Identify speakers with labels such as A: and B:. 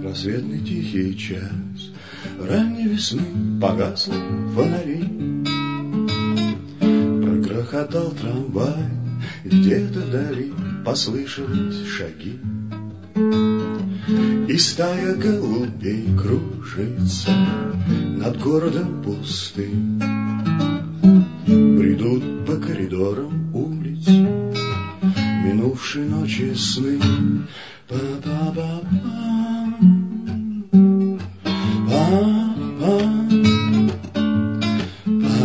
A: Рассветный тихий час ранней весны погасли фонари. Прогрохотал трамвай, и где-то вдали послышались шаги. И стая голубей кружится над городом пустым. Бредут по коридорам улиц минувшей ночи сны. Па-па-па-па.